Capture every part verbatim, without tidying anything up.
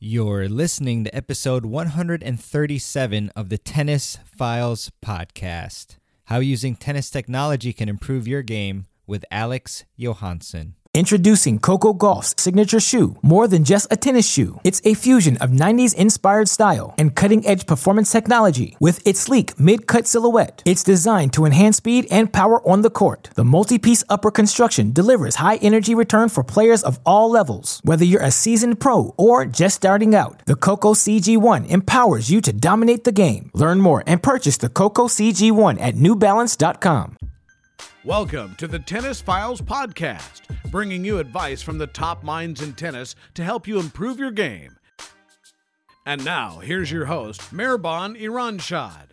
You're listening to episode one hundred thirty-seven of the Tennis Files podcast. How using tennis technology can improve your game with Alex Johansson. Introducing Coco Gauff's signature shoe. More than just a tennis shoe, it's a fusion of nineties-inspired style and cutting-edge performance technology. With its sleek mid-cut silhouette, it's designed to enhance speed and power on the court. The multi-piece upper construction delivers high-energy return for players of all levels. Whether you're a seasoned pro or just starting out, the Coco C G one empowers you to dominate the game. Learn more and purchase the Coco C G one at new balance dot com. Welcome to the Tennis Files podcast, bringing you advice from the top minds in tennis to help you improve your game. And now, here's your host, Mirban Iranshad.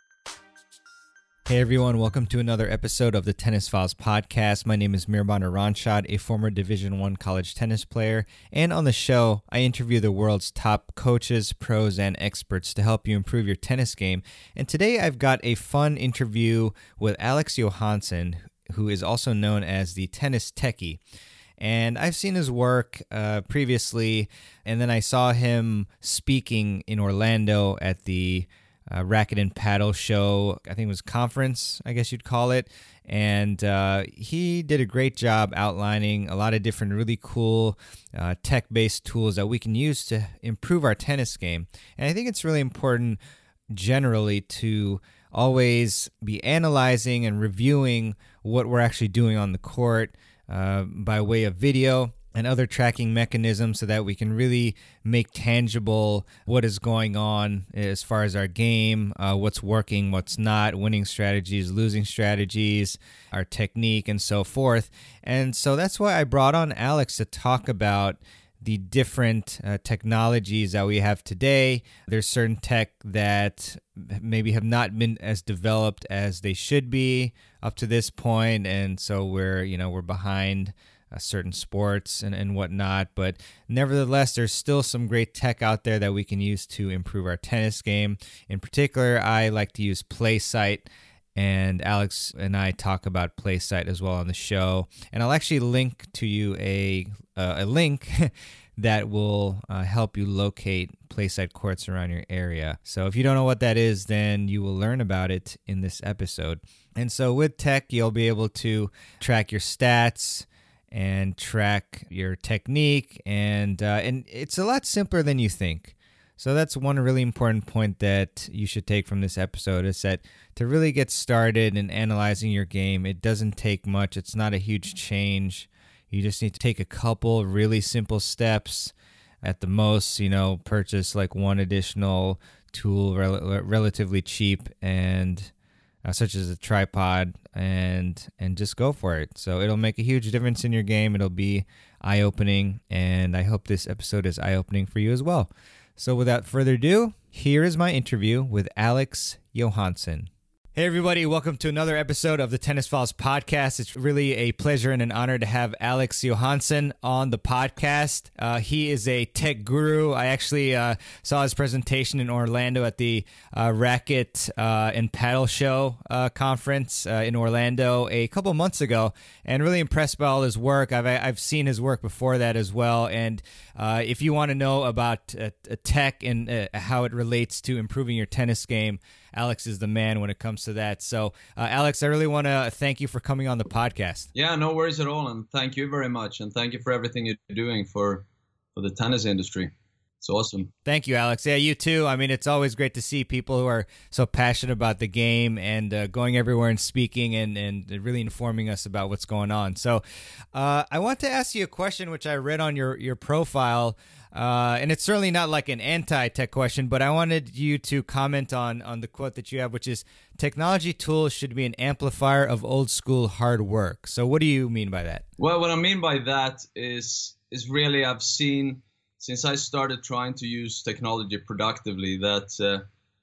Hey everyone, welcome to another episode of the Tennis Files podcast. My name is Mirban Iranshad, a former Division One college tennis player, and on the show, I interview the world's top coaches, pros, and experts to help you improve your tennis game. And today I've got a fun interview with Alex Johansson, who is also known as the Tennis Techie. And I've seen his work uh, previously, and then I saw him speaking in Orlando at the Uh, Racket and Paddle show, I think it was conference, I guess you'd call it. And uh, he did a great job outlining a lot of different really cool uh, tech-based tools that we can use to improve our tennis game. And I think it's really important generally to always be analyzing and reviewing what we're actually doing on the court uh, by way of video and other tracking mechanisms so that we can really make tangible what is going on as far as our game, uh, what's working, what's not, winning strategies, losing strategies, our technique, and so forth. And so that's why I brought on Alex to talk about the different uh, technologies that we have today. There's certain tech that maybe have not been as developed as they should be up to this point, and so we're, you know, we're behind Uh, certain sports and, and whatnot, but nevertheless, there's still some great tech out there that we can use to improve our tennis game. In particular, I like to use PlaySight, and Alex and I talk about PlaySight as well on the show. And I'll actually link to you a uh, a link that will uh, help you locate PlaySight courts around your area. So if you don't know what that is, then you will learn about it in this episode. And so with tech, you'll be able to track your stats and track your technique, and uh, and it's a lot simpler than you think. So that's one really important point that you should take from this episode, is that to really get started in analyzing your game, it doesn't take much. It's not a huge change. You just need to take a couple really simple steps at the most, you know, purchase like one additional tool rel- relatively cheap, and Uh, such as a tripod, and and just go for it. So it'll make a huge difference in your game. It'll be eye-opening, and I hope this episode is eye-opening for you as well. So without further ado, here is my interview with Alex Johansson. Hey everybody, welcome to another episode of the Tennis Files podcast. It's really a pleasure and an honor to have Alex Johansson on the podcast. Uh, he is a tech guru. I actually uh, saw his presentation in Orlando at the uh, Racket uh, and Paddle Show uh, conference uh, in Orlando a couple months ago, and really impressed by all his work. I've I've seen his work before that as well. And uh, if you want to know about uh, tech and uh, how it relates to improving your tennis game, Alex is the man when it comes to that. So, uh, Alex, I really want to thank you for coming on the podcast. Yeah, no worries at all. And thank you very much. And thank you for everything you're doing for, for the tennis industry. It's awesome. Thank you, Alex. Yeah, you too. I mean, it's always great to see people who are so passionate about the game and uh, going everywhere and speaking and, and really informing us about what's going on. So uh, I want to ask you a question, which I read on your, your profile. Uh, and it's certainly not like an anti-tech question, but I wanted you to comment on, on the quote that you have, which is, technology tools should be an amplifier of old school hard work. So what do you mean by that? Well, what I mean by that is, is really I've seen, since I started trying to use technology productively, that uh,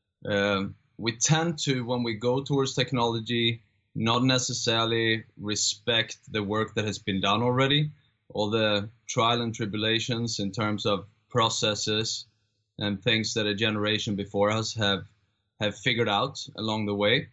uh, we tend to, when we go towards technology, not necessarily respect the work that has been done already, all the trial and tribulations in terms of processes and things that a generation before us have have figured out along the way.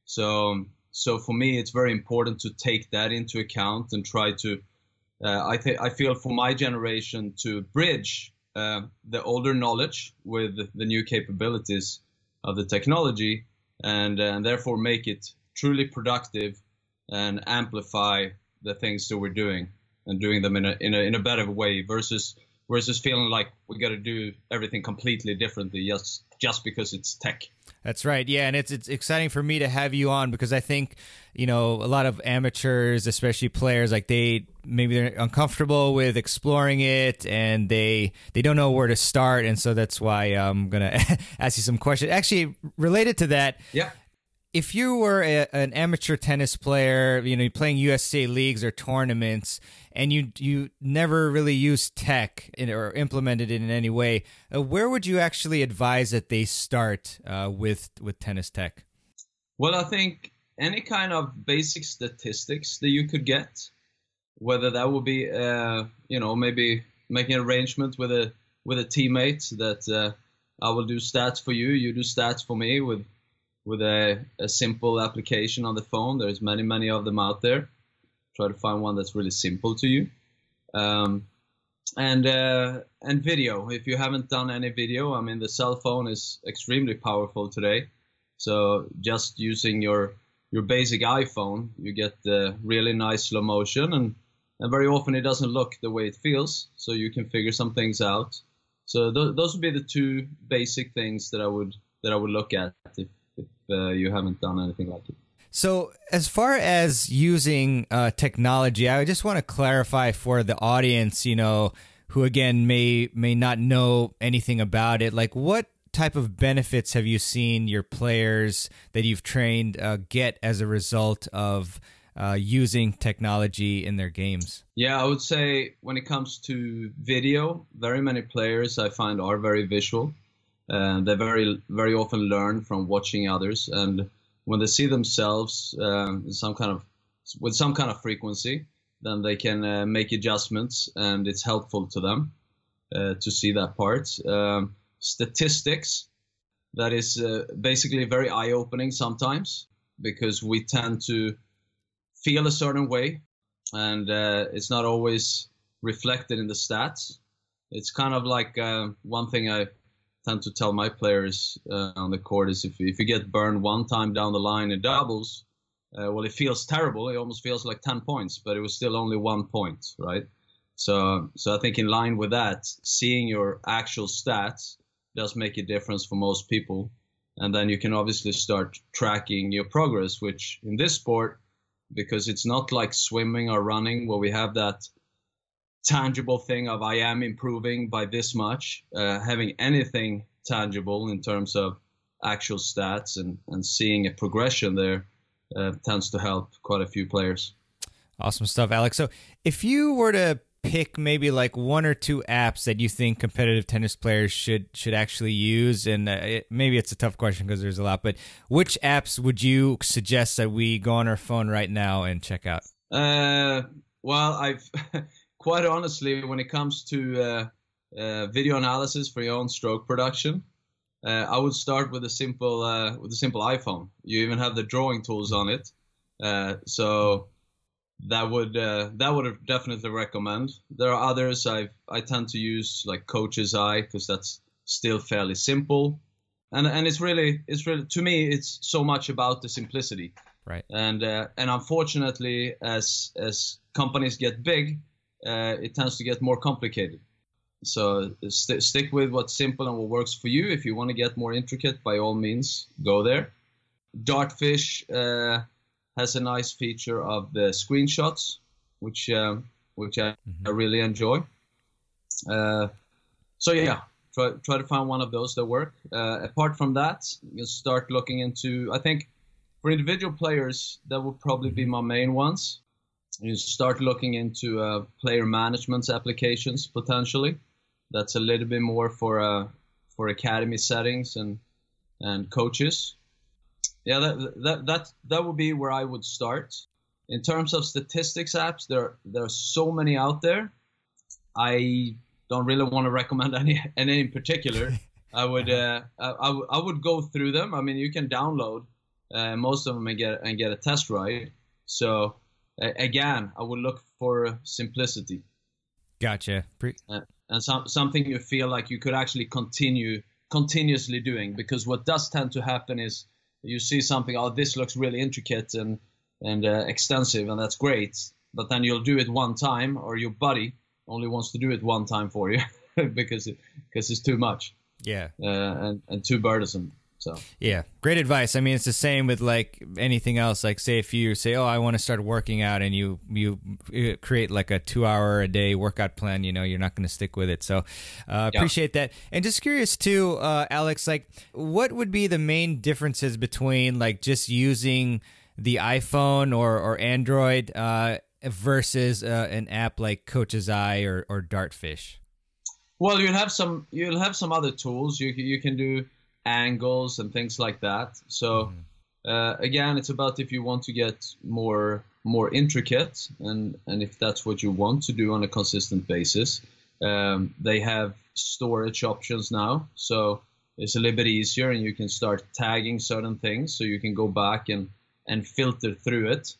So, so for me, it's very important to take that into account and try to, uh, I think, I feel for my generation to bridge uh, the older knowledge with the new capabilities of the technology, and, uh, and therefore make it truly productive and amplify the things that we're doing and doing them in a in a in a better way versus versus feeling like we got to do everything completely differently just just because it's tech. That's right. Yeah, and it's it's exciting for me to have you on because I think, you know, a lot of amateurs, especially players, like they maybe they're uncomfortable with exploring it and they they don't know where to start, and so that's why I'm gonna ask you some questions. Actually, related to that. Yeah. If you were a, an amateur tennis player, you know, playing U S A leagues or tournaments, and you you never really used tech in, or implemented it in any way, uh, where would you actually advise that they start uh, with with tennis tech? Well, I think any kind of basic statistics that you could get, whether that would be, uh, you know, maybe making an arrangement with a with a teammate that uh, I will do stats for you, you do stats for me with. with a, a simple application on the phone. There's many, many of them out there. Try to find one that's really simple to you. Um, and uh, and video. If you haven't done any video, I mean, the cell phone is extremely powerful today. So just using your your basic iPhone, you get the really nice slow motion, and, and very often it doesn't look the way it feels, so you can figure some things out. So th- those would be the two basic things that I would that I would look at if if uh, you haven't done anything like it. So as far as using uh, technology, I just want to clarify for the audience, you know, who again may may not know anything about it, like what type of benefits have you seen your players that you've trained uh, get as a result of uh, using technology in their games? Yeah, I would say when it comes to video, very many players I find are very visual. Uh, they very, very often learn from watching others, and when they see themselves um, some kind of with some kind of frequency, then they can uh, make adjustments, and it's helpful to them uh, to see that part. Um, statistics, that is uh, basically very eye-opening sometimes because we tend to feel a certain way, and uh, it's not always reflected in the stats. It's kind of like uh, one thing I tend to tell my players uh, on the court is if you, if you get burned one time down the line in doubles, uh, well, it feels terrible. It almost feels like ten points, but it was still only one point, right? So, so I think in line with that, seeing your actual stats does make a difference for most people. And then you can obviously start tracking your progress, which in this sport, because it's not like swimming or running where we have that tangible thing of I am improving by this much, uh, having anything tangible in terms of actual stats and, and seeing a progression there uh, tends to help quite a few players. Awesome stuff, Alex. So if you were to pick maybe like one or two apps that you think competitive tennis players should should actually use, and uh, it, maybe it's a tough question because there's a lot, but which apps would you suggest that we go on our phone right now and check out? Uh, well, I've... Quite honestly, when it comes to uh, uh, video analysis for your own stroke production, uh, I would start with a simple uh, with a simple iPhone. You even have the drawing tools on it, uh, so that would uh, that would definitely recommend. There are others I I tend to use like Coach's Eye because that's still fairly simple, and and it's really it's really to me it's so much about the simplicity. Right. And uh, and unfortunately, as as companies get big, Uh, it tends to get more complicated. So st- stick with what's simple and what works for you. If you want to get more intricate, by all means, go there. Dartfish uh, has a nice feature of the screenshots, which um, which I, mm-hmm. I really enjoy. Uh, so yeah, try try to find one of those that work. Uh, apart from that, you start looking into. I think for individual players, that would probably be my main ones. You start looking into uh, player management applications potentially. That's a little bit more for uh, for academy settings and and coaches. Yeah, that that that that would be where I would start. In terms of statistics apps, there there are so many out there. I don't really want to recommend any any in particular. I would uh, I, I, w- I would go through them. I mean, you can download uh, most of them and get and get a test ride. So. Again, I would look for simplicity. Gotcha. Pre- uh, and some, something you feel like you could actually continue continuously doing. Because what does tend to happen is you see something, oh, this looks really intricate and and uh, extensive, and that's great, but then you'll do it one time, or your buddy only wants to do it one time for you because it, because it's too much, yeah, uh, and and too burdensome. So yeah, great advice. I mean, it's the same with like anything else. Like, say if you say, "Oh, I want to start working out," and you you create like a two hour a day workout plan, you know, you're not going to stick with it. So uh, appreciate yeah. that. And just curious too, uh, Alex, like, what would be the main differences between like just using the iPhone or or Android uh, versus uh, an app like Coach's Eye or or Dartfish? Well, you'll have some you'll have some other tools. You you can do angles and things like that. So mm. uh, again, it's about if you want to get more more intricate, and and if that's what you want to do on a consistent basis. Um, they have storage options now, so it's a little bit easier, and you can start tagging certain things, so you can go back and and filter through it.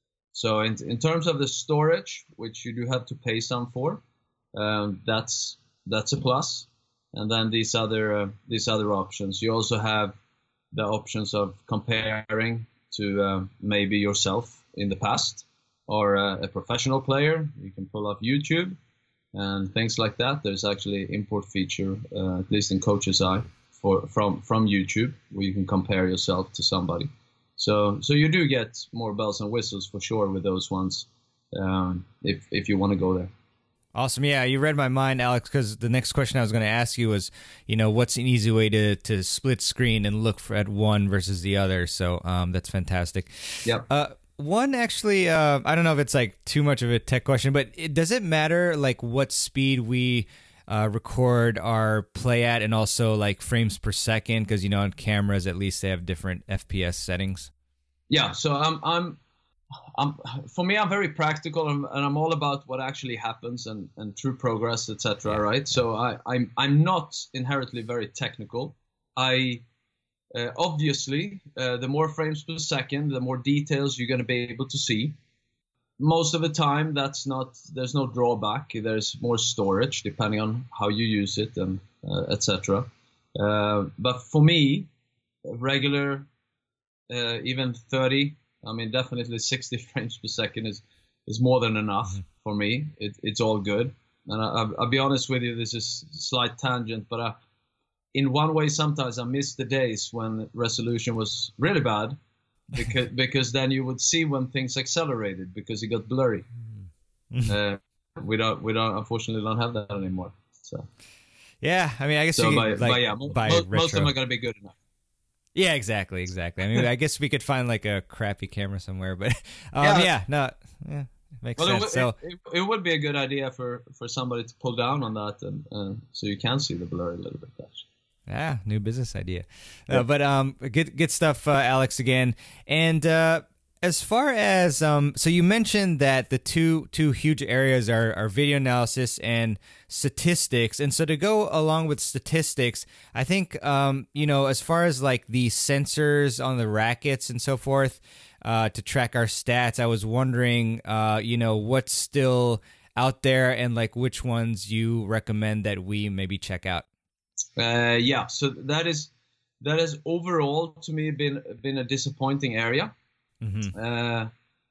So in in terms of the storage, which you do have to pay some for, um, that's that's a plus. And then these other uh, these other options. You also have the options of comparing to uh, maybe yourself in the past, or uh, a professional player. You can pull up YouTube and things like that. There's actually an import feature, uh, at least in Coach's Eye, for from from YouTube, where you can compare yourself to somebody. So so you do get more bells and whistles for sure with those ones, um, if if you want to go there. Awesome. Yeah, you read my mind, Alex, because the next question I was going to ask you was, you know, what's an easy way to, to split screen and look for at one versus the other? So um, that's fantastic. Yeah. Uh, one actually, uh, I don't know if it's like too much of a tech question, but it, does it matter like what speed we uh, record our play at, and also like frames per second? Because, you know, on cameras, at least they have different F P S settings. Yeah. So I'm I'm. Um, for me, I'm very practical, and, and I'm all about what actually happens and, and true progress, et cetera. Yeah. Right? So I, I'm I'm not inherently very technical. I uh, obviously uh, the more frames per second, the more details you're going to be able to see. Most of the time, that's not there's no drawback. There's more storage depending on how you use it, and uh, et cetera. Uh, but for me, regular, uh, even thirty. I mean, definitely sixty frames per second is, is more than enough mm-hmm. for me. It, it's all good. And I, I'll, I'll be honest with you, this is a slight tangent, but I, in one way, sometimes I miss the days when resolution was really bad, because because then you would see when things accelerated because it got blurry. Mm-hmm. Uh, we don't, we don't, unfortunately, don't have that anymore. So yeah, I mean, I guess so you by, could, like, by, yeah, by most, most of them are going to be good enough. Yeah, exactly, exactly. I mean, I guess we could find like a crappy camera somewhere, but um, yeah. yeah, no, yeah, makes well, sense. It, so it, it would be a good idea for, for somebody to pull down on that, and uh, so you can see the blur a little bit. Actually. Yeah, new business idea. Uh, but um, good good stuff, uh, Alex. Again, and uh, as far as um, so you mentioned that the two two huge areas are are video analysis and statistics, and so to go along with statistics, I think um, you know, as far as like the sensors on the rackets and so forth uh, to track our stats, I was wondering, uh, you know, what's still out there and like which ones you recommend that we maybe check out. Uh, yeah, so that is that has overall to me been been a disappointing area. Mm-hmm. Uh,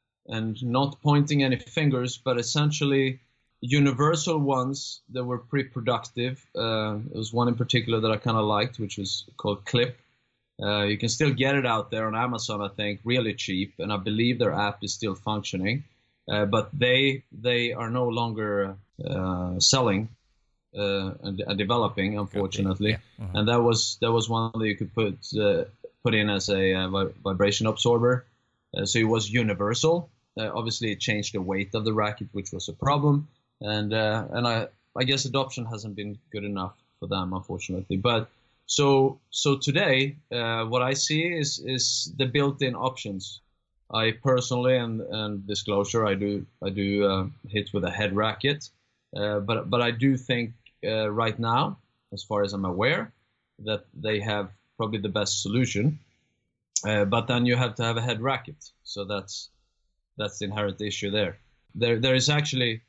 and not pointing any fingers, but essentially universal ones that were pretty productive. Uh, there was one in particular that I kind of liked, which was called Clip. Uh, you can still get it out there on Amazon, I think, really cheap, and I believe their app is still functioning. Uh, but they they are no longer uh, selling uh, and, and developing, unfortunately. Yeah. Uh-huh. And that was that was one that you could put uh, put in as a uh, vibration absorber. Uh, so it was universal. Uh, obviously, it changed the weight of the racket, which was a problem, and uh, and I I guess adoption hasn't been good enough for them, unfortunately. But so so today, uh, what I see is is the built-in options. I personally, and and disclosure, I do I do uh, hit with a head racket, uh, but but I do think uh, right now, as far as I'm aware, that they have probably the best solution. Uh, but then you have to have a head racket, so that's that's the inherent issue there. There there is actually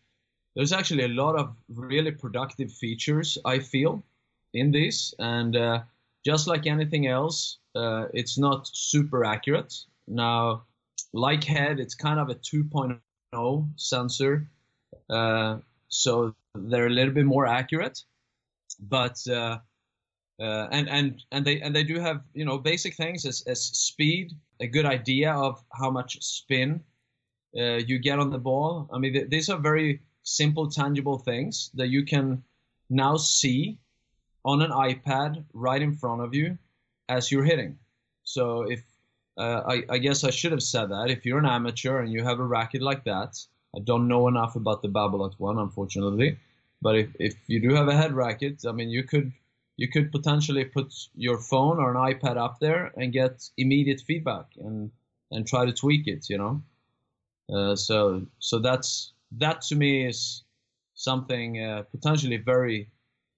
there's actually a lot of really productive features, I feel, in these. And uh, just like anything else, uh, it's not super accurate. Now, like head, it's kind of a two point oh sensor, uh, so they're a little bit more accurate. But uh, uh, and and and they and they do have, you know, basic things as, as speed, a good idea of how much spin uh, you get on the ball. I mean, th- these are very simple, tangible things that you can now see on an iPad right in front of you as you're hitting. So if uh, I, I guess I should have said that if you're an amateur and you have a racket like that, I don't know enough about the Babolat one, unfortunately, but if, if you do have a head racket, I mean, you could you could potentially put your phone or an iPad up there and get immediate feedback and and try to tweak it, you know. Uh, so so that's that to me is something uh, potentially very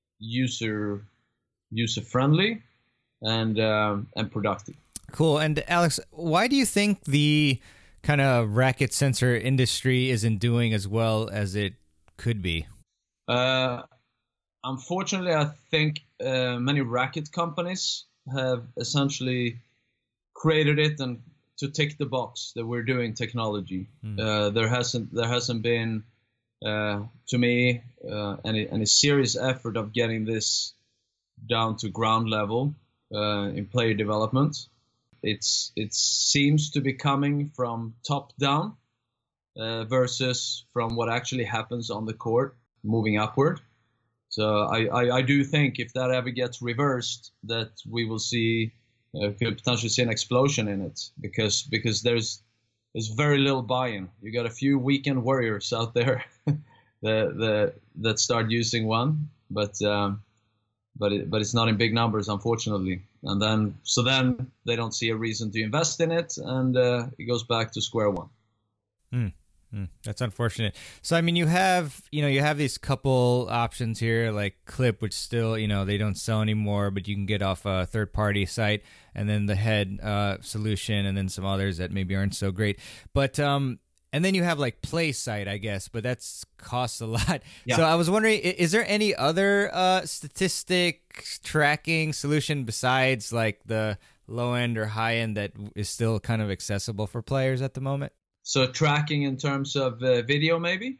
user user friendly and um, and productive. Cool. And Alex, why do you think the kind of racket sensor industry isn't doing as well as it could be? Uh, unfortunately, I think uh, many racket companies have essentially created it and to tick the box that we're doing technology. Mm. Uh, there hasn't there hasn't been uh, to me uh, any any serious effort of getting this down to ground level uh, in player development. It's it seems to be coming from top down uh, versus from what actually happens on the court, moving upward. So I, I, I do think if that ever gets reversed, that we will see uh, could potentially see an explosion in it because because there's there's very little buy-in. You got a few weekend warriors out there that that that start using one, but um, but it, but it's not in big numbers, unfortunately. And then, so then they don't see a reason to invest in it, and uh, it goes back to square one. Mm, mm, that's unfortunate. So, I mean, you have, you know, you have these couple options here, like Clip, which still, you know, they don't sell anymore, but you can get off a third-party site, and then the Head uh, solution, and then some others that maybe aren't so great. But um, and then you have like PlaySight, I guess, but that's costs a lot. Yeah. So I was wondering, is there any other uh, statistic tracking solution besides like the low end or high end that is still kind of accessible for players at the moment? So tracking in terms of uh, video, maybe?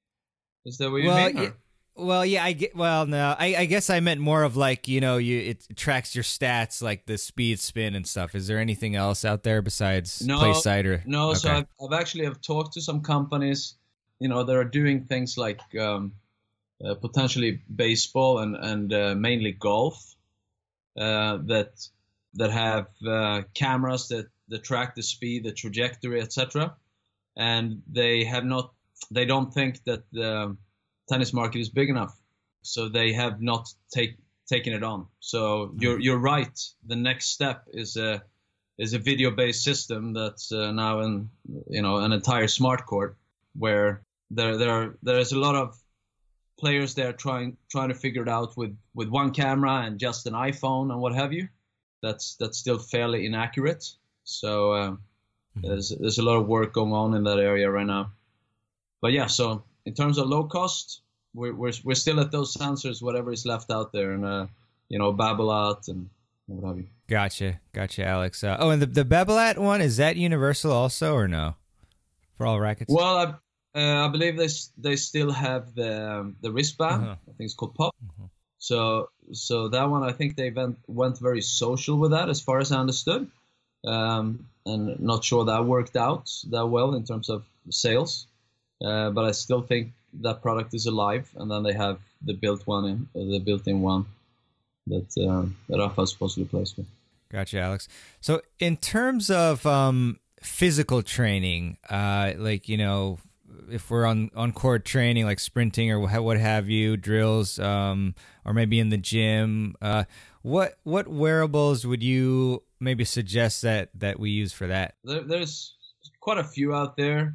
Is that what you well, mean? Y- well, yeah, I get. Well, no, I, I guess I meant more of like, you know, you it tracks your stats, like the speed, spin, and stuff. Is there anything else out there besides no, PlaySight? Or no, okay. So I've, I've actually have talked to some companies, you know, that are doing things like um, uh, potentially baseball and and uh, mainly golf, uh, that that have uh, cameras that that track the speed, the trajectory, et cetera. And they have not, they don't think that the tennis market is big enough, so they have not take, taken it on. So you're you're right. The next step is a is a video-based system that's uh, now in, you know, an entire smart court where there there are, there is a lot of players there trying trying to figure it out with, with one camera and just an iPhone and what have you. That's that's still fairly inaccurate. So uh, mm-hmm. there's there's a lot of work going on in that area right now. But yeah, so in terms of low cost, we're we're we're still at those sensors, whatever is left out there, and uh, you know, Babolat and what have you. Gotcha, gotcha, Alex. Uh, oh, and the the Babolat one, is that universal also or no? For all rackets? Well, I uh, I believe they they still have the um, the wristband. Uh-huh. I think it's called Pop. Uh-huh. So so that one, I think they went went very social with that, as far as I understood, um, and not sure that worked out that well in terms of sales. Uh, but I still think that product is alive, and then they have the built one, in, uh, the built-in one that uh, that Rafa is supposedly placed with. Gotcha, Alex. So in terms of um, physical training, uh, like, you know, if we're on, on court training, like sprinting or what have you, drills, um, or maybe in the gym, uh, what what wearables would you maybe suggest that, that we use for that? There, there's quite a few out there.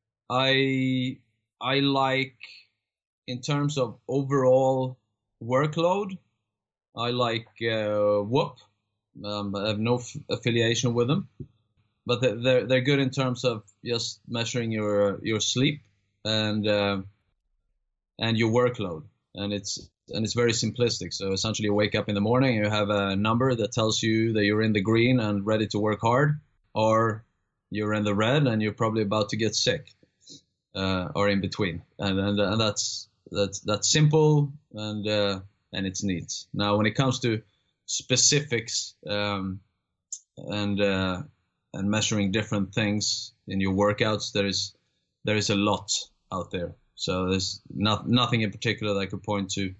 I I like, in terms of overall workload, I like uh, Whoop. Um, I have no f- affiliation with them, but they're they're good in terms of just measuring your your sleep and uh, and your workload. And it's and it's very simplistic. So essentially, you wake up in the morning, you have a number that tells you that you're in the green and ready to work hard, or you're in the red and you're probably about to get sick, uh, or in between. And and, and that's that's that's simple and uh, and it's neat. Now, when it comes to specifics um, and uh, and measuring different things in your workouts, there is there is a lot out there. So there's not, nothing in particular that I could point to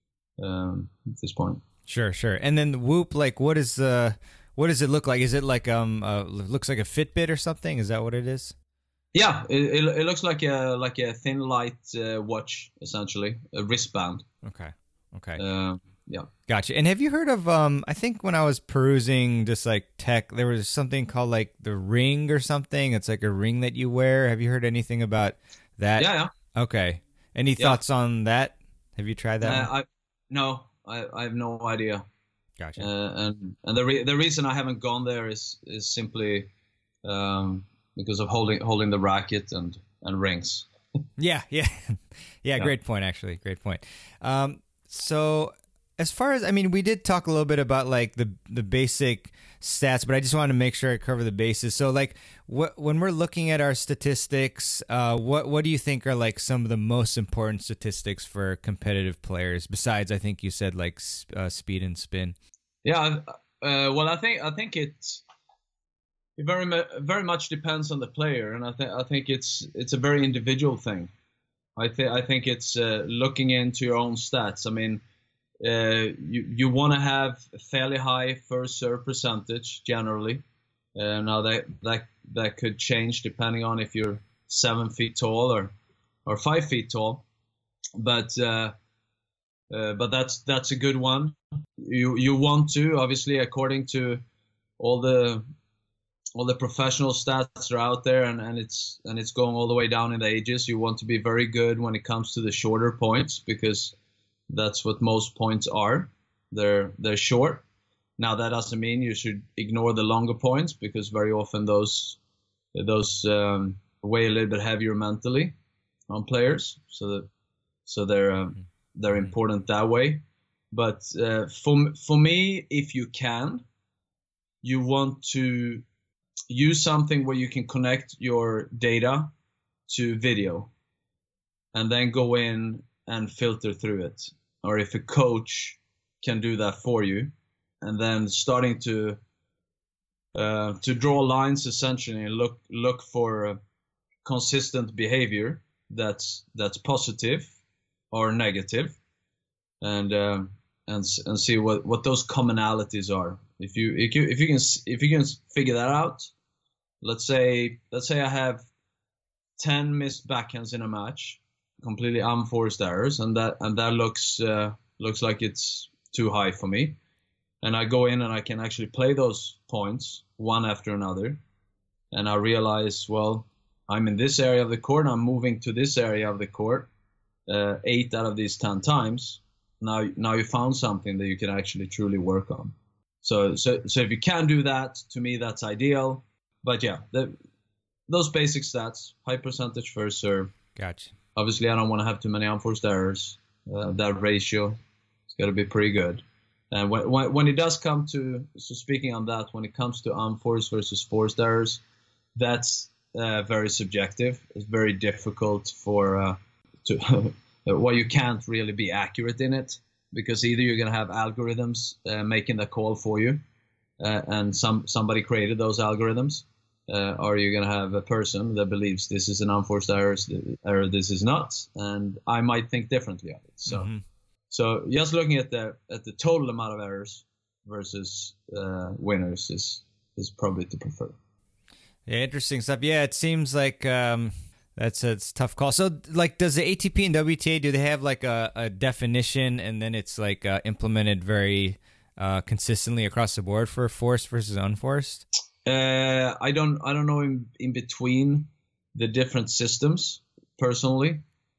um, at this point. Sure, sure. And then the Whoop, like, what is the what does it look like? Is it like um uh, looks like a Fitbit or something? Is that what it is? Yeah, it it, it looks like a like a thin light uh, watch, essentially a wristband. Okay, okay. Uh, yeah, gotcha. And have you heard of um I think when I was perusing just like tech, there was something called like the Ring or something. It's like a ring that you wear. Have you heard anything about that? Yeah, yeah. Okay. Any Yeah. thoughts on that? Have you tried that? Uh, one? I no, I, I have no idea. Gotcha. Uh, and and the re- the reason I haven't gone there is is simply um, because of holding holding the racket and, and rings. Yeah, yeah, yeah, Yeah. Great point, actually. Great point. Um, so, as far as I mean, we did talk a little bit about like the the basic stats, but I just wanted to make sure I cover the bases. So, like, what when we're looking at our statistics, uh, what what do you think are like some of the most important statistics for competitive players? Besides, I think you said like s- uh, speed and spin. Yeah, uh, well, I think I think it's it very mu- very much depends on the player, and I think I think it's it's a very individual thing. I think I think it's uh, looking into your own stats. I mean, uh, you you want to have a fairly high first serve percentage generally. Uh, now that that that could change depending on if you're seven feet tall or or five feet tall, but uh, uh, but that's that's a good one. You you want to, obviously, according to all the all the professional stats that are out there, and, and it's and it's going all the way down in the ages. You want to be very good when it comes to the shorter points, because that's what most points are. They're they're short. Now that doesn't mean you should ignore the longer points, because very often those those um, weigh a little bit heavier mentally on players, so that so they're uh, they're important that way. But uh, for for me, if you can, you want to use something where you can connect your data to video, and then go in and filter through it. Or if a coach can do that for you, and then starting to uh, to draw lines, essentially, and look look for uh, consistent behavior that's that's positive or negative, and um, and and see what, what those commonalities are. If you if you if you can if you can figure that out, let's say let's say I have ten missed backhands in a match, completely unforced errors, and that and that looks uh, looks like it's too high for me, and I go in and I can actually play those points one after another, and I realize, well, I'm in this area of the court, I'm moving to this area of the court uh, eight out of these ten times. Now now you found something that you can actually truly work on. So so so if you can do that, to me that's ideal. But yeah, the, those basic stats: high percentage first serve. Gotcha. Obviously, I don't want to have too many unforced errors. Uh, that ratio, it's got to be pretty good. And when, when when it does come to, so speaking on that, when it comes to unforced versus forced errors, that's uh, very subjective. It's very difficult for uh, to well, you can't really be accurate in it, because either you're going to have algorithms uh, making the call for you, uh, and some somebody created those algorithms, uh, or you're going to have a person that believes this is an unforced error, error this is not, and I might think differently of it. So, Mm-hmm. so just looking at the at the total amount of errors versus uh, winners is is probably to prefer. Yeah, interesting stuff. Yeah, it seems like um, that's a, it's a tough call. So, like, does the A T P and W T A, do they have like a, a definition, and then it's like uh, implemented very uh, consistently across the board for forced versus unforced? Uh, I don't I don't know in, in between the different systems personally,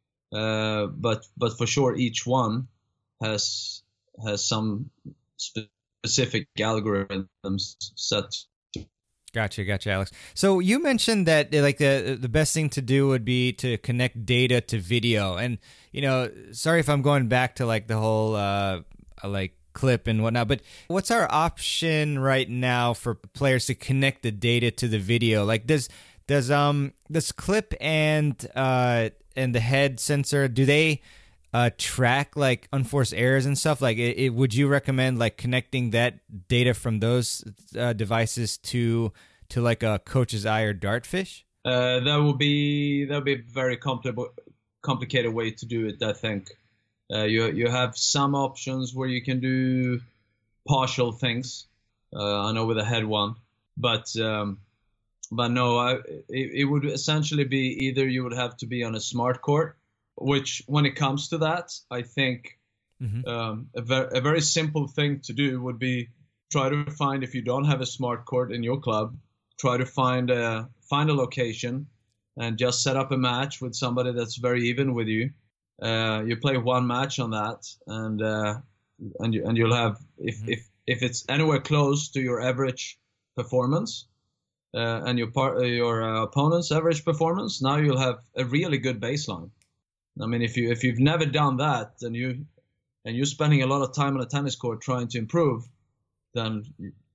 uh, but but for sure each one has has some specific algorithms set. Gotcha, gotcha, Alex. So you mentioned that like the the best thing to do would be to connect data to video, and you know, sorry if I'm going back to like the whole uh, like clip and whatnot, but what's our option right now for players to connect the data to the video? Like, does does um this clip and uh and the head sensor, do they Uh, track like unforced errors and stuff? Like, it, it, would you recommend like connecting that data from those uh, devices to to like a coach's eye or Dartfish? Uh, that would be that would be a very compli- complicated way to do it. I think uh, you you have some options where you can do partial things. Uh, I know with the head one, but um, but no, I, it, it would essentially be either you would have to be on a smart court. Which, when it comes to that, I think mm-hmm. um, a, ver- a very simple thing to do would be try to find, if you don't have a smart court in your club, try to find a find a location and just set up a match with somebody that's very even with you. Uh, you play one match on that, and uh, and you, and you'll have if mm-hmm. if if it's anywhere close to your average performance uh, and your par- your uh, opponent's average performance, now you'll have a really good baseline. I mean, if you if you've never done that and you and you're spending a lot of time on a tennis court trying to improve, then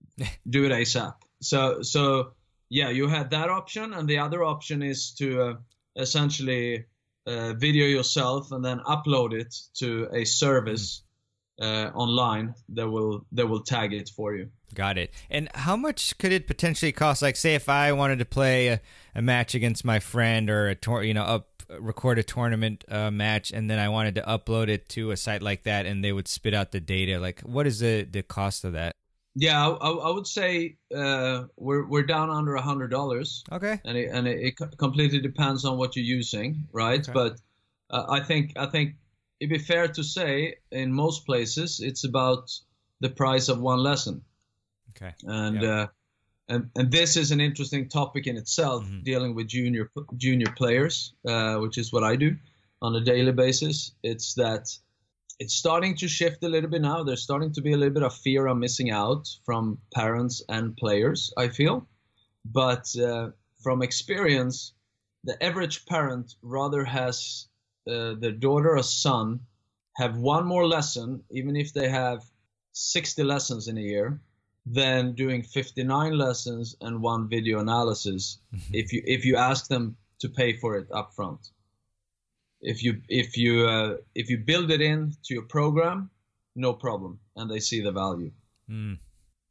do it ASAP. So so yeah, you had that option, and the other option is to uh, essentially uh, video yourself and then upload it to a service uh, online that will that will tag it for you. Got it. And how much could it potentially cost? Like, say if I wanted to play a, a match against my friend, or a tour, you know, up record a tournament uh, match, and then I wanted to upload it to a site like that, and they would spit out the data. Like, what is the, the cost of that? Yeah, I, I would say uh, we're we're down under a hundred dollars. Okay. And it, and it, it completely depends on what you're using, right? Okay. But uh, I think I think it'd be fair to say in most places it's about the price of one lesson. Okay. And yeah. uh, and and this is an interesting topic in itself, mm-hmm. dealing with junior junior players, uh, which is what I do on a daily basis. It's that it's starting to shift a little bit now. There's starting to be a little bit of fear of missing out from parents and players, I feel. But uh, from experience, the average parent rather has uh, their daughter or son have one more lesson, even if they have sixty lessons in a year, than doing fifty-nine lessons and one video analysis. Mm-hmm. If you if you ask them to pay for it up front, if you if you uh, if you build it into your program, no problem, and they see the value. Mm.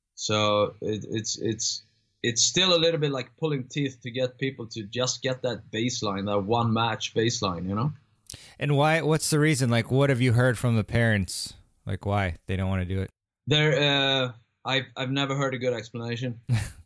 So it, it's it's it's still a little bit like pulling teeth to get people to just get that baseline, that one match baseline, you know. And why? What's the reason? Like, what have you heard from the parents? Like, why they don't want to do it? They're. Uh, I've I've never heard a good explanation.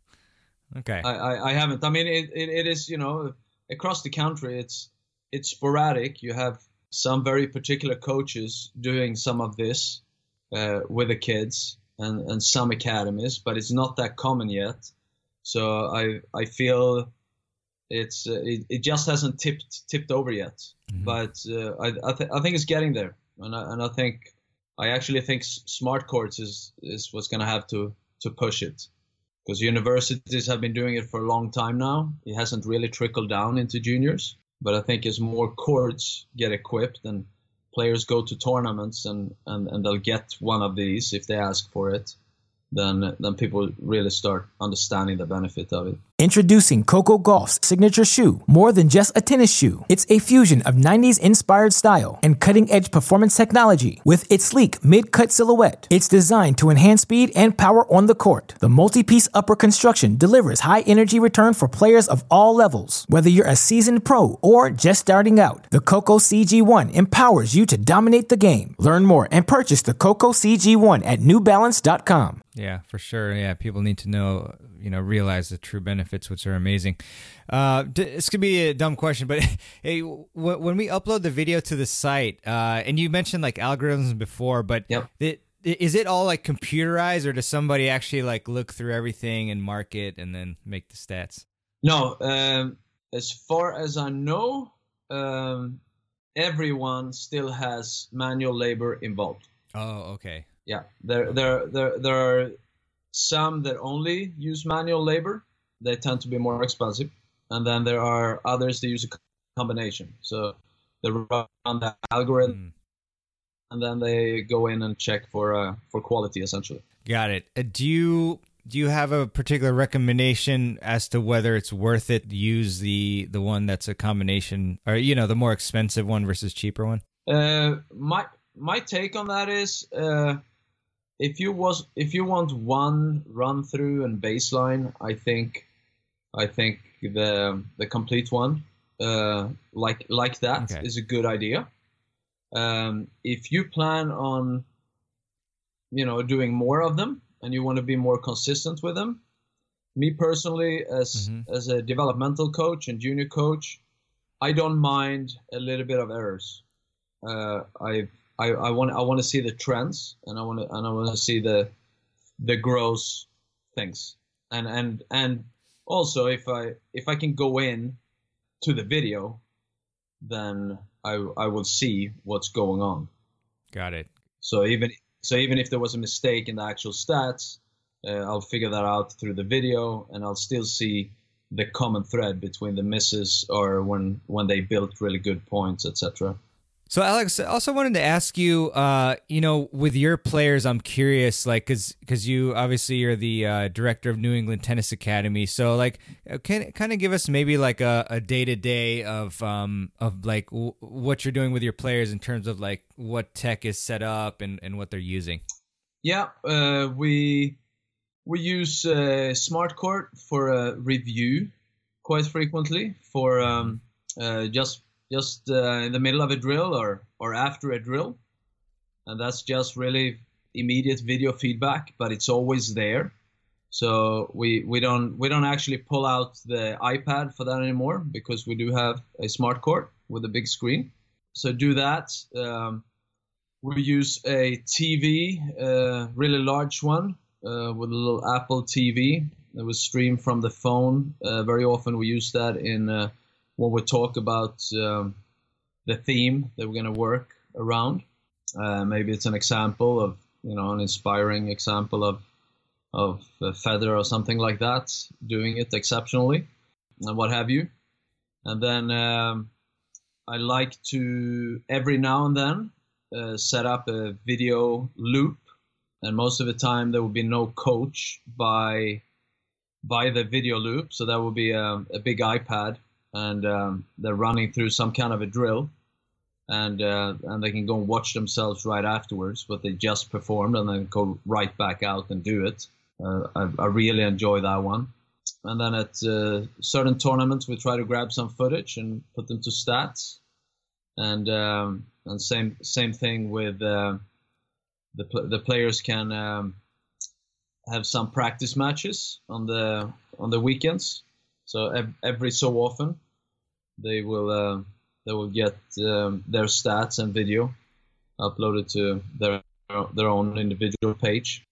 Okay. I, I, I haven't. I mean, it, it, it is, you know, across the country, it's it's sporadic. You have some very particular coaches doing some of this uh, with the kids and, and some academies, but it's not that common yet. So I I feel it's uh, it, it just hasn't tipped tipped over yet. Mm-hmm. But uh, I I, th- I think it's getting there, and I, and I think. I actually think smart courts is, is what's going to have to to push it, because universities have been doing it for a long time now. It hasn't really trickled down into juniors, but I think as more courts get equipped and players go to tournaments and, and, and they'll get one of these if they ask for it, then then people really start understanding the benefit of it. Introducing Coco Gauff's signature shoe, more than just a tennis shoe. It's a fusion of nineties-inspired style and cutting-edge performance technology. With its sleek mid-cut silhouette, it's designed to enhance speed and power on the court. The multi-piece upper construction delivers high-energy return for players of all levels. Whether you're a seasoned pro or just starting out, the Coco C G one empowers you to dominate the game. Learn more and purchase the Coco C G one at new balance dot com. Yeah, for sure. Yeah, people need to know, you know, realize the true benefits, which are amazing. Uh, this could be a dumb question, but hey, w- when we upload the video to the site, uh, and you mentioned like algorithms before, but yep. it, is it all like computerized, or does somebody actually like look through everything and mark it and then make the stats? No, um, as far as I know, um, everyone still has manual labor involved. Oh, okay. Yeah, there, there, there, there are some that only use manual labor, they tend to be more expensive. And then there are others that use a combination. So they run the algorithm, mm. and then they go in and check for uh, for quality, essentially. Got it. Uh, do you do you have a particular recommendation as to whether it's worth it to use the the one that's a combination, or you know, the more expensive one versus cheaper one? Uh, my my take on that is, uh, if you was if you want one run through and baseline, I think I think the the complete one, uh, like like that, okay. is a good idea. Um, if you plan on, you know, doing more of them and you want to be more consistent with them, me personally, as mm-hmm. as a developmental coach and junior coach, I don't mind a little bit of errors. Uh, I I I want I want to see the trends, and I want to and I want to see the the gross things, and and and also if I if I can go in to the video, then I I will see what's going on. Got it. So even so even if there was a mistake in the actual stats, uh, I'll figure that out through the video, and I'll still see the common thread between the misses or when when they built really good points, et cetera. So, Alex, I also wanted to ask you, uh, you know, with your players, I'm curious, like, because because you obviously you're the uh, director of New England Tennis Academy. So, like, can kind of give us maybe like a, a day-to-day of um of like w- what you're doing with your players in terms of like what tech is set up and, and what they're using. Yeah, uh, we we use uh, SmartCourt for a review quite frequently for um, uh, just. just uh, in the middle of a drill or, or after a drill. And that's just really immediate video feedback, but it's always there. So we, we don't we don't actually pull out the iPad for that anymore, because we do have a SmartCourt with a big screen. So do that. Um, we use a T V, uh, really large one, uh, with a little Apple T V that was streamed from the phone. Uh, very often we use that in... Uh, when we talk about um, the theme that we're going to work around. Uh, maybe it's an example of, you know, an inspiring example of of a Federer or something like that, doing it exceptionally, and what have you. And then um, I like to, every now and then, uh, set up a video loop. And most of the time there will be no coach by, by the video loop. So that will be a, a big iPad. And um, they're running through some kind of a drill, and uh, and they can go and watch themselves right afterwards what they just performed, and then go right back out and do it. Uh, I, I really enjoy that one. And then at uh, certain tournaments, we try to grab some footage and put them to stats. And um, and same same thing with uh, the pl- the players can um, have some practice matches on the on the weekends. So every so often, they will uh, they will get um, their stats and video uploaded to their their own individual page.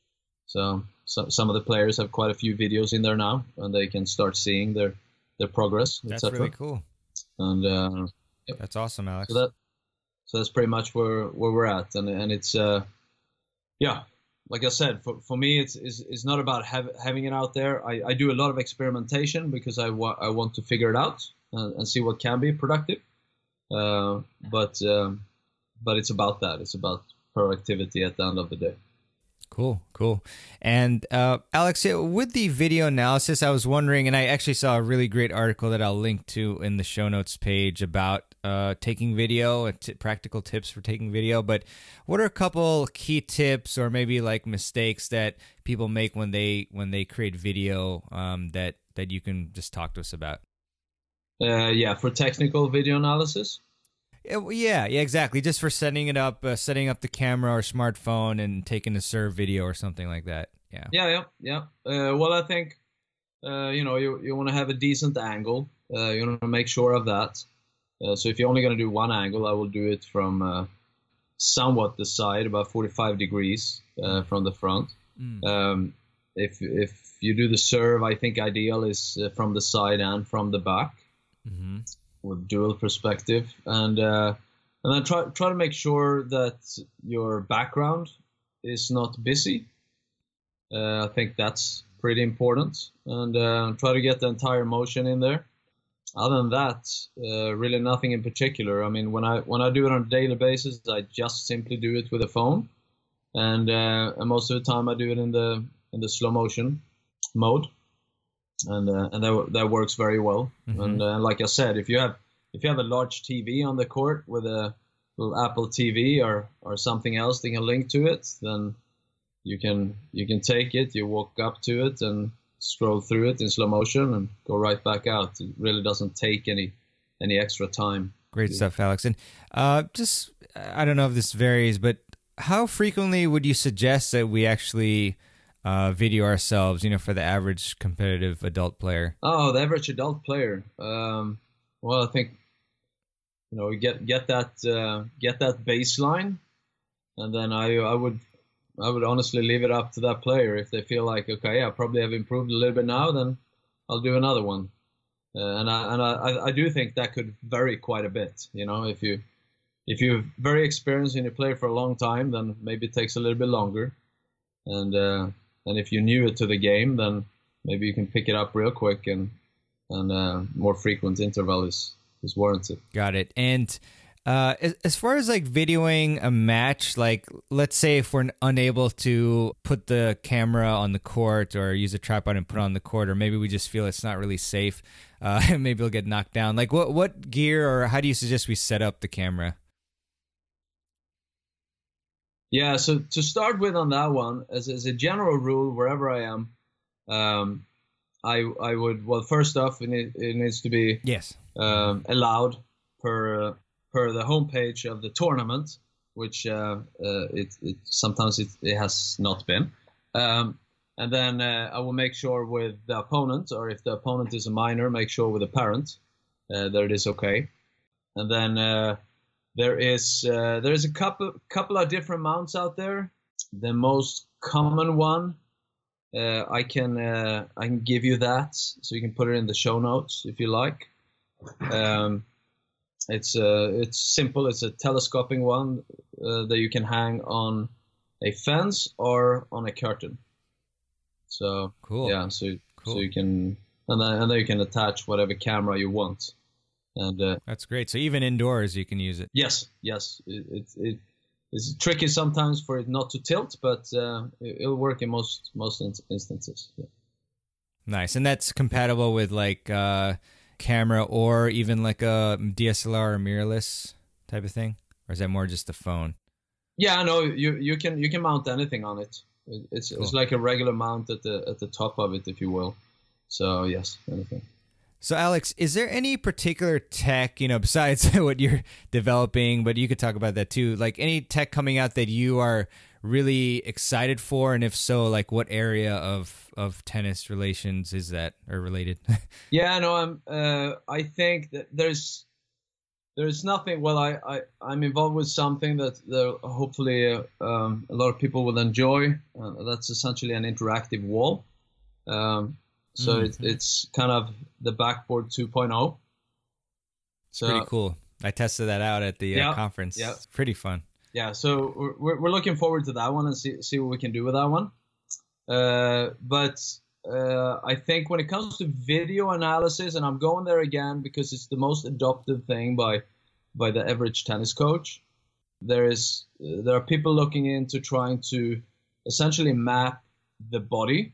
So, so some of the players have quite a few videos in there now, and they can start seeing their their progress. That's et cetera. Really cool. And uh, yep. That's awesome, Alex. So that so that's pretty much where where we're at, and and it's uh yeah. Like I said, for, for me, it's, it's it's not about have, having it out there. I, I do a lot of experimentation because I, wa- I want to figure it out and, and see what can be productive. Uh, but um, but it's about that. It's about productivity at the end of the day. Cool, cool. And uh, Alex, with the video analysis, I was wondering, and I actually saw a really great article that I'll link to in the show notes page about uh, taking video, t- practical tips for taking video. But what are a couple key tips, or maybe like mistakes that people make when they when they create video um, that that you can just talk to us about? Uh, yeah, for technical video analysis. Yeah, yeah, exactly. Just for setting it up, uh, setting up the camera or smartphone and taking a serve video or something like that. Yeah. Yeah, yeah, yeah. Uh, well, I think uh, you know you you want to have a decent angle. Uh, you want to make sure of that. Uh, so if you're only going to do one angle, I will do it from uh, somewhat the side, about forty-five degrees uh, from the front. Mm. Um, if if you do the serve, I think ideal is uh, from the side and from the back. Mm-hmm. With dual perspective, and uh, and then try try to make sure that your background is not busy. Uh, I think that's pretty important, and uh, try to get the entire motion in there. Other than that, uh, really nothing in particular. I mean, when I when I do it on a daily basis, I just simply do it with a phone, and, uh, and most of the time I do it in the in the slow motion mode, and uh, and that that works very well. Mm-hmm. And uh, like I said, if you have if you have a large T V on the court with a little Apple T V or or something else that can link to it, then you can you can take it, you walk up to it and scroll through it in slow motion and go right back out. It really doesn't take any any extra time. Great stuff, Alex. And uh, just, I don't know if this varies, but how frequently would you suggest that we actually uh, video ourselves, you know, for the average competitive adult player? Oh, the average adult player. Um, well, I think, you know, get get that uh, get that baseline, and then I I would I would honestly leave it up to that player. If they feel like, okay, I probably have improved a little bit now, then I'll do another one. Uh, and I and I, I do think that could vary quite a bit. You know, if you if you're very experienced and you play for a long time, then maybe it takes a little bit longer. And uh, and if you're newer to the game, then maybe you can pick it up real quick, and and uh, more frequent interval is is warranted. Got it. And Uh, as, as far as like videoing a match, like let's say if we're unable to put the camera on the court or use a tripod and put it on the court, or maybe we just feel it's not really safe, uh, maybe it'll get knocked down. Like what, what gear or how do you suggest we set up the camera? Yeah, so to start with on that one, as, as a general rule, wherever I am, um, I I would, well, first off, it, need, it needs to be yes um, allowed per uh, per the homepage of the tournament, which uh, uh, it, it sometimes it, it has not been. Um, and then uh, I will make sure with the opponent, or if the opponent is a minor, make sure with the parent uh, that it is okay. And then uh, there is uh, there is a couple couple of different mounts out there. The most common one, uh, I can uh, I can give you that, so you can put it in the show notes if you like. Um, It's uh, it's simple. It's a telescoping one uh, that you can hang on a fence or on a curtain. So cool. Yeah, so cool. so you can and then and then you can attach whatever camera you want. And uh, that's great. So even indoors you can use it. Yes, yes. It it, it it's tricky sometimes for it not to tilt, but uh, it, it'll work in most most instances. Yeah. Nice, and that's compatible with like. Uh, camera or even like a D S L R or mirrorless type of thing, or is that more just the phone? Yeah, no, you you can you can mount anything on it. It's cool. It's like a regular mount at the at the top of it, if you will. So yes, anything. So Alex, is there any particular tech, you know, besides what you're developing, but you could talk about that too, like any tech coming out that you are really excited for, and if so, like what area of of tennis relations is that, or related? Yeah, no, I'm. Uh, I think that there's there's nothing. Well, I, I I'm involved with something that, that hopefully uh, um, a lot of people will enjoy. Uh, that's essentially an interactive wall. Um, so mm-hmm. it's it's kind of the backboard two point oh. So, pretty cool. I tested that out at the yeah, uh, conference. Yeah. It's pretty fun. Yeah, so we're we're looking forward to that one and see see what we can do with that one. Uh, but uh, I think when it comes to video analysis, and I'm going there again because it's the most adopted thing by by the average tennis coach. There is uh, there are people looking into trying to essentially map the body.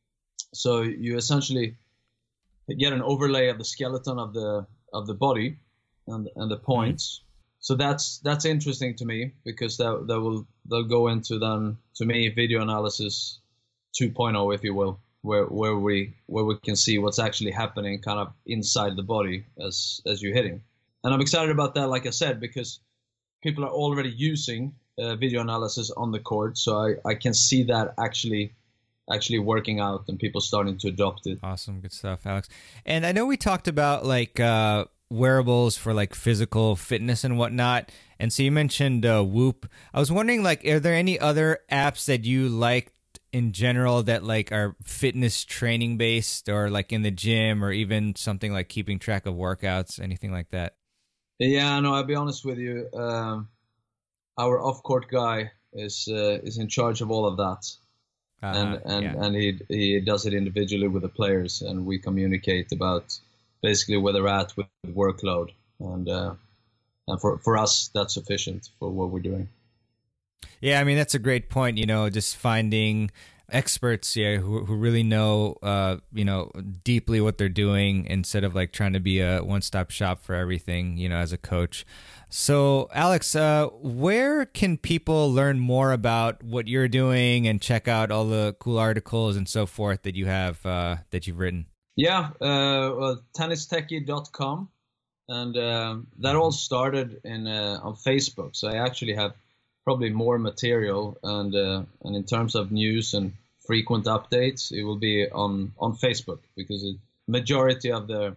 So you essentially get an overlay of the skeleton of the of the body and and the points. Mm-hmm. So that's that's interesting to me because that that will they'll go into then to me video analysis two point oh, if you will, where where we where we can see what's actually happening kind of inside the body as as you're hitting. And I'm excited about that, like I said, because people are already using uh, video analysis on the court, so I, I can see that actually actually working out and people starting to adopt it. Awesome, good stuff, Alex. And I know we talked about like uh wearables for like physical fitness and whatnot, and so you mentioned uh, Whoop. I was wondering, like, are there any other apps that you liked in general that like are fitness training based, or like in the gym, or even something like keeping track of workouts, anything like that? Yeah, no, I'll be honest with you. Um, our off-court guy is uh, is in charge of all of that. uh, and and yeah. and he he does it individually with the players, and we communicate about basically where they're at with workload, and uh, and for for us that's sufficient for what we're doing. Yeah, I mean that's a great point. You know, just finding experts, yeah, who who really know, uh, you know, deeply what they're doing instead of like trying to be a one-stop shop for everything. You know, as a coach. So, Alex, uh, where can people learn more about what you're doing and check out all the cool articles and so forth that you have uh, that you've written? Yeah, uh, well, tennis techie dot com, and um, that all started in uh, on Facebook. So I actually have probably more material, and uh, and in terms of news and frequent updates, it will be on on Facebook, because the majority of the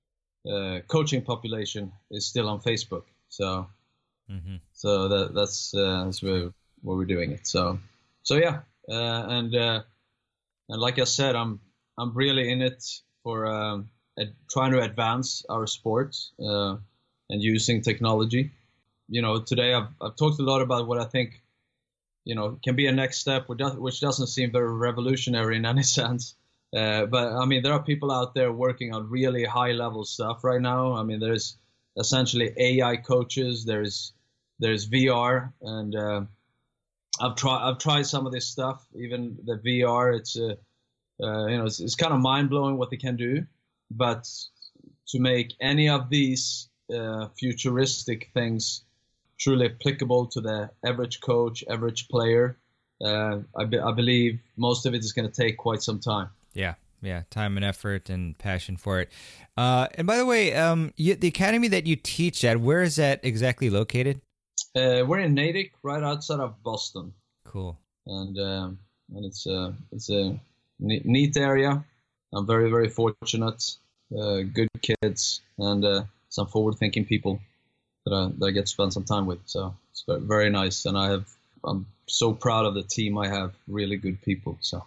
uh, coaching population is still on Facebook. So, mm-hmm. so that that's uh, that's where where we're doing it. So, so yeah, uh, and uh, and like I said, I'm I'm really in it for um, ad- trying to advance our sport uh, and using technology. You know, today I've I've talked a lot about what I think, you know, can be a next step, which does, which doesn't seem very revolutionary in any sense. Uh, but I mean, there are people out there working on really high level stuff right now. I mean, there's essentially A I coaches. There's there's V R, and uh, I've tried I've tried some of this stuff. Even the V R, it's uh, uh, you know it's, it's kind of mind blowing what they can do. But to make any of these uh, futuristic things truly applicable to the average coach, average player, uh, I, be, I believe most of it is going to take quite some time. Yeah. Yeah, time and effort and passion for it. Uh, and by the way, um, you, the academy that you teach at, where is that exactly located? Uh, we're in Natick, right outside of Boston. Cool. And um, and it's a it's a neat area. I'm very very fortunate. Uh, good kids and uh, some forward-thinking people that I that I get to spend some time with. So it's very, very nice. And I have I'm so proud of the team I have. Really good people. So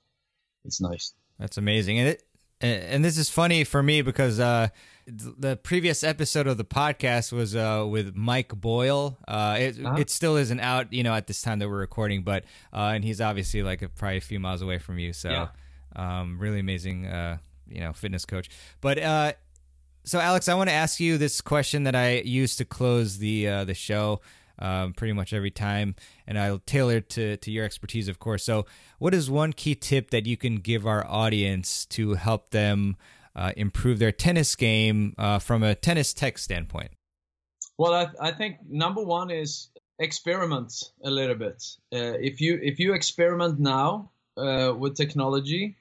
it's nice. That's amazing. And it, and this is funny for me because uh, the previous episode of the podcast was uh, with Mike Boyle. Uh, it, uh-huh. it still isn't out, you know, at this time that we're recording, but uh, and he's obviously like a, probably a few miles away from you. So yeah. um, really amazing, uh, you know, fitness coach. But uh, so Alex, I want to ask you this question that I use to close the uh, the show. Um, pretty much every time, and I'll tailor it to, to your expertise, of course. So what is one key tip that you can give our audience to help them uh, improve their tennis game uh, from a tennis tech standpoint? Well, I, I think number one is experiment a little bit. Uh, if you if you experiment now uh, with technology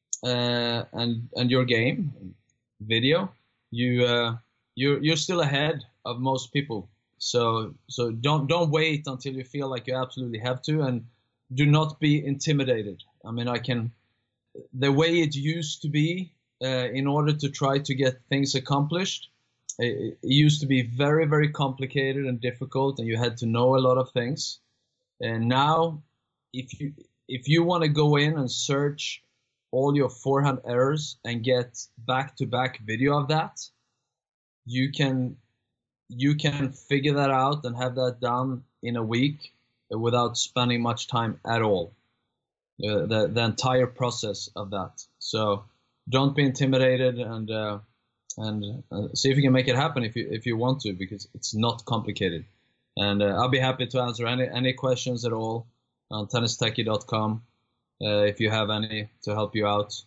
uh, and and your game, video, you uh, you're you're still ahead of most people. So so don't don't wait until you feel like you absolutely have to, and do not be intimidated. I mean, I can the way it used to be uh, in order to try to get things accomplished. It, it used to be very very complicated and difficult, and you had to know a lot of things. And now, if you if you want to go in and search all your forehand errors and get back to back video of that, you can. You can figure that out and have that done in a week without spending much time at all. Uh, the the entire process of that. So don't be intimidated, and uh, and uh, see if you can make it happen if you if you want to, because it's not complicated. And uh, I'll be happy to answer any any questions at all on tennis techie dot com uh, if you have any to help you out.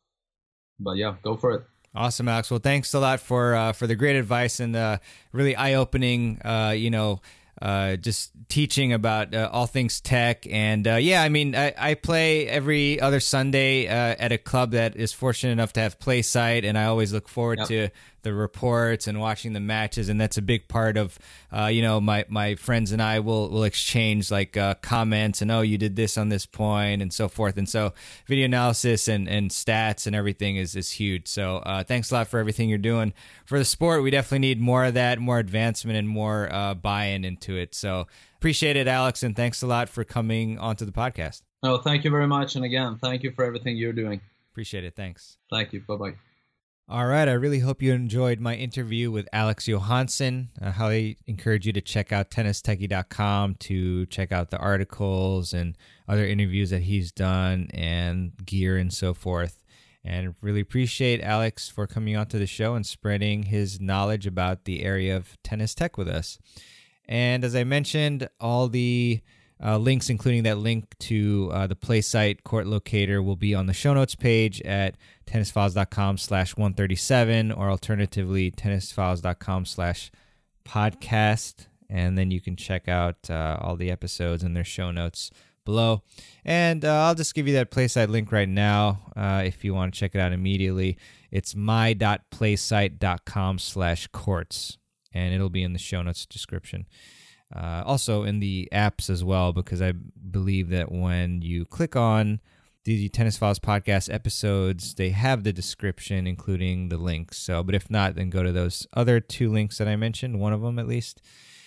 But yeah, go for it. Awesome, Alex. Well, thanks a lot for uh, for the great advice and the really eye-opening, uh, you know, uh, just teaching about uh, all things tech. And uh, yeah, I mean, I, I play every other Sunday uh, at a club that is fortunate enough to have play site, and I always look forward yep. to the reports and watching the matches, and that's a big part of, uh, you know, my, my friends and I will will exchange like uh, comments and, oh, you did this on this point and so forth. And so video analysis and, and stats and everything is, is huge. So uh, thanks a lot for everything you're doing for the sport. We definitely need more of that, more advancement and more uh, buy-in into it. So appreciate it, Alex, and thanks a lot for coming onto the podcast. Oh, thank you very much. And again, thank you for everything you're doing. Appreciate it. Thanks. Thank you. Bye-bye. All right, I really hope you enjoyed my interview with Alex Johansson. I highly encourage you to check out tennis techie dot com to check out the articles and other interviews that he's done and gear and so forth. And really appreciate Alex for coming onto the show and spreading his knowledge about the area of tennis tech with us. And as I mentioned, all the uh, links, including that link to uh, the play site Court Locator, will be on the show notes page at tennis files dot com slash one thirty-seven, or alternatively tennis files dot com slash podcast. And then you can check out uh, all the episodes and their show notes below. And uh, I'll just give you that play site link right now uh, if you want to check it out immediately. It's my dot playsite dot com slash courts, and it'll be in the show notes description. Uh, also in the apps as well, because I believe that when you click on the Tennis Files podcast episodes, they have the description, including the links. So, but if not, then go to those other two links that I mentioned, one of them at least.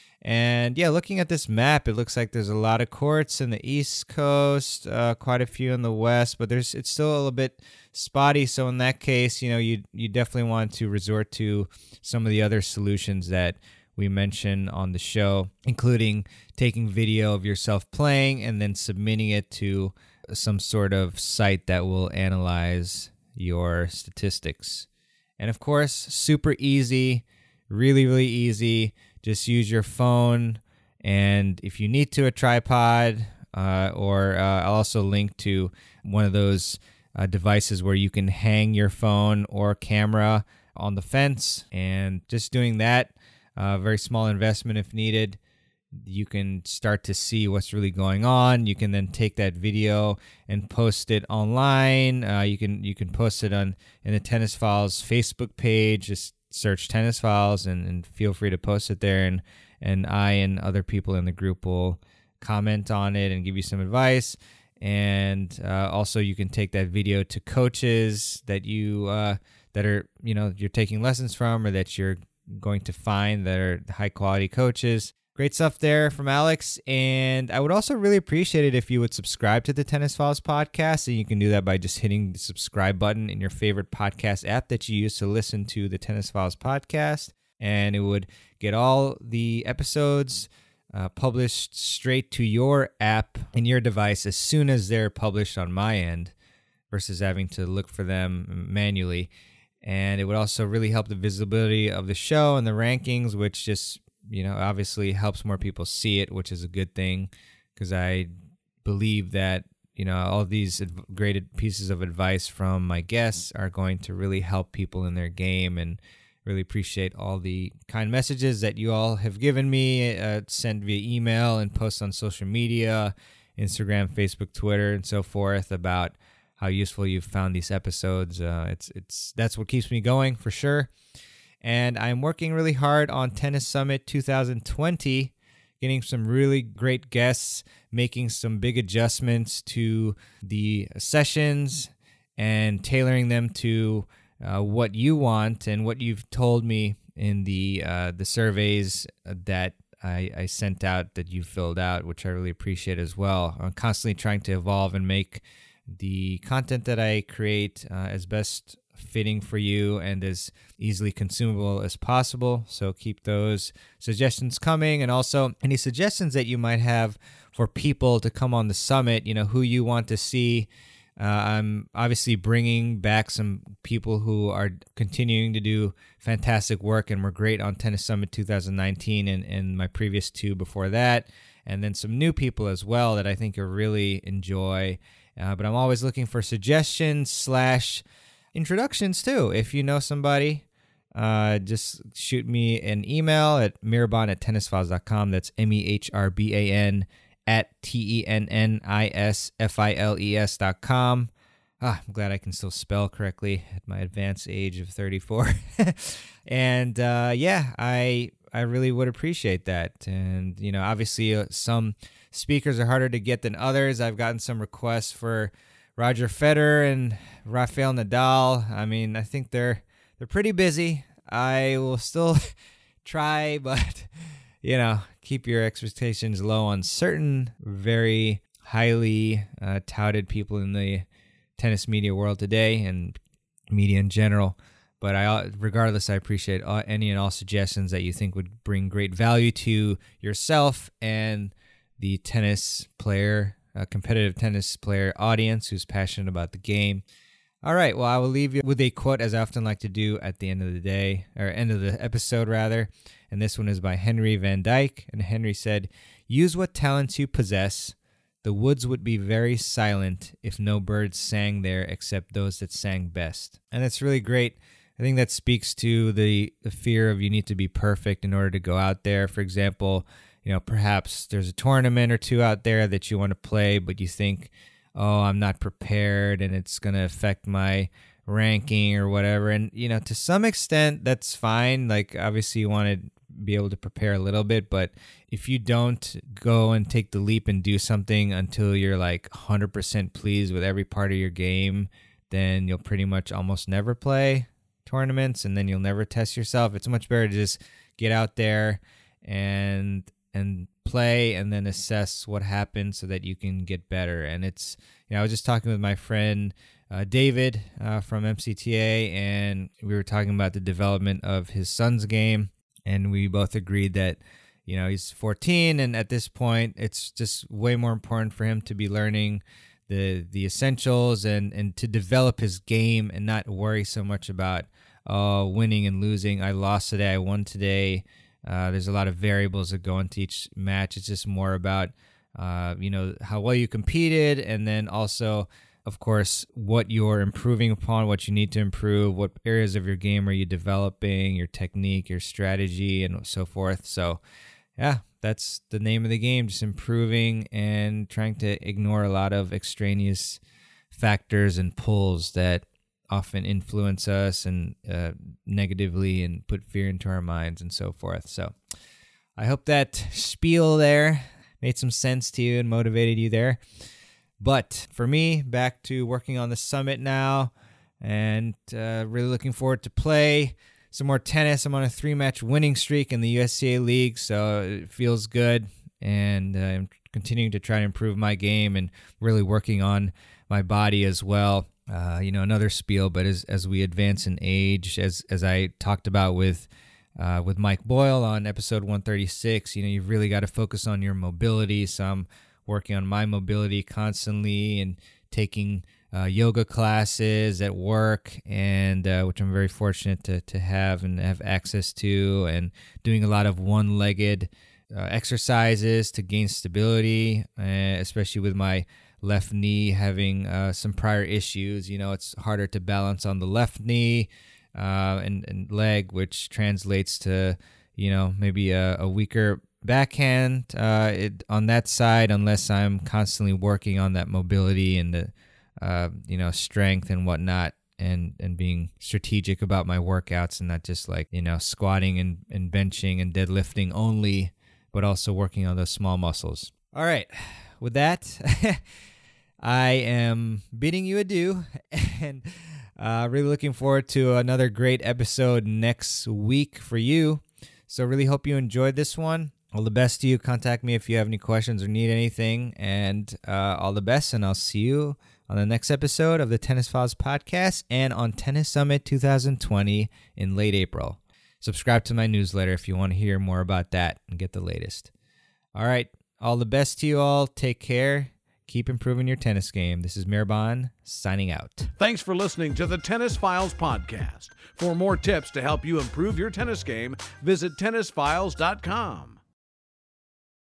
And yeah, looking at this map, it looks like there's a lot of courts in the East Coast, uh, quite a few in the West, but there's it's still a little bit spotty. So in that case, you know, you you definitely want to resort to some of the other solutions that we mentioned on the show, including taking video of yourself playing and then submitting it to some sort of site that will analyze your statistics. And of course, super easy, really, really easy. Just use your phone, and if you need to, a tripod, uh, or uh, I'll also link to one of those uh, devices where you can hang your phone or camera on the fence, and just doing that, uh, very small investment if needed, you can start to see what's really going on. You can then take that video and post it online. Uh, you can you can post it on in the Tennis Files Facebook page. Just search Tennis Files and, and feel free to post it there. And, and I and other people in the group will comment on it and give you some advice. And uh, also you can take that video to coaches that you uh, that are, you know, you're taking lessons from, or that you're going to find that are high quality coaches. Great stuff there from Alex. And I would also really appreciate it if you would subscribe to the Tennis Files podcast. And you can do that by just hitting the subscribe button in your favorite podcast app that you use to listen to the Tennis Files podcast. And it would get all the episodes uh, published straight to your app and your device as soon as they're published on my end, versus having to look for them manually. And it would also really help the visibility of the show and the rankings, which just, you know, obviously helps more people see it, which is a good thing, because I believe that, you know, all these great pieces of advice from my guests are going to really help people in their game, and really appreciate all the kind messages that you all have given me, uh, sent via email and posts on social media, Instagram, Facebook, Twitter, and so forth, about how useful you've found these episodes. Uh, it's it's that's what keeps me going for sure. And I'm working really hard on Tennis Summit two thousand twenty, getting some really great guests, making some big adjustments to the sessions and tailoring them to uh, what you want and what you've told me in the uh, the surveys that I, I sent out, that you filled out, which I really appreciate as well. I'm constantly trying to evolve and make the content that I create uh, as best fitting for you and as easily consumable as possible. So keep those suggestions coming, and also any suggestions that you might have for people to come on the summit, you know, who you want to see. Uh, I'm obviously bringing back some people who are continuing to do fantastic work and were great on Tennis Summit two thousand nineteen and, and my previous two before that, and then some new people as well that I think you'll really enjoy. Uh, but I'm always looking for suggestions slash introductions too. If you know somebody, uh, just shoot me an email at mehraban at tennis files dot com. That's M E H R B A N at T E N N I S F I L E S dot com. Ah, I'm glad I can still spell correctly at my advanced age of thirty-four. And uh, yeah, I I really would appreciate that. And, you know, obviously uh, some speakers are harder to get than others. I've gotten some requests for Roger Federer and Rafael Nadal. I mean, I think they're they're pretty busy. I will still try, but, you know, keep your expectations low on certain very highly uh, touted people in the tennis media world today and media in general. But I, regardless, I appreciate all, any and all suggestions that you think would bring great value to yourself and the tennis player, uh, competitive tennis player audience who's passionate about the game. All right, well, I will leave you with a quote, as I often like to do at the end of the day, or end of the episode, rather. And this one is by Henry Van Dyke. And Henry said, "Use what talents you possess. The woods would be very silent if no birds sang there except those that sang best." And that's really great. I think that speaks to the, the fear of you need to be perfect in order to go out there. For example, you know, perhaps there's a tournament or two out there that you want to play, but you think, oh, I'm not prepared and it's going to affect my ranking or whatever. And, you know, to some extent, that's fine. Like, obviously, you want to be able to prepare a little bit, but if you don't go and take the leap and do something until you're like one hundred percent pleased with every part of your game, then you'll pretty much almost never play tournaments, and then you'll never test yourself. It's much better to just get out there and and play and then assess what happened so that you can get better. And it's, you know, I was just talking with my friend uh, David uh, from M C T A, and we were talking about the development of his son's game, and we both agreed that, you know, he's fourteen, and at this point it's just way more important for him to be learning the the essentials and and to develop his game and not worry so much about uh winning and losing. I lost today, I won today. Uh, there's a lot of variables that go into each match. It's just more about uh, you know, how well you competed, and then also, of course, what you're improving upon, what you need to improve, what areas of your game are you developing, your technique, your strategy, and so forth. So yeah, that's the name of the game, just improving and trying to ignore a lot of extraneous factors and pulls that often influence us and uh, negatively and put fear into our minds and so forth. So I hope that spiel there made some sense to you and motivated you there. But for me, back to working on the summit now, and uh, really looking forward to play some more tennis. I'm on a three-match winning streak in the U S C A League, so it feels good. And uh, I'm continuing to try to improve my game and really working on my body as well. Uh, you know, another spiel, but as as we advance in age, as as I talked about with uh, with Mike Boyle on episode one thirty-six, you know, you've really got to focus on your mobility. So I'm working on my mobility constantly and taking uh, yoga classes at work, and uh, which I'm very fortunate to to have and have access to, and doing a lot of one-legged uh, exercises to gain stability, uh, especially with my left knee having uh, some prior issues. You know, it's harder to balance on the left knee uh, and, and leg, which translates to, you know, maybe a, a weaker backhand uh, it, on that side, unless I'm constantly working on that mobility and the, uh, you know, strength and whatnot, and, and being strategic about my workouts and not just like, you know, squatting and, and benching and deadlifting only, but also working on those small muscles. All right. With that, I am bidding you adieu, and uh, really looking forward to another great episode next week for you. So really hope you enjoyed this one. All the best to you. Contact me if you have any questions or need anything, and uh, all the best, and I'll see you on the next episode of the Tennis Files podcast and on Tennis Summit twenty twenty in late April. Subscribe to my newsletter if you want to hear more about that and get the latest. All right. All the best to you all. Take care. Keep improving your tennis game. This is Mirban signing out. Thanks for listening to the Tennis Files podcast. For more tips to help you improve your tennis game, visit tennis files dot com.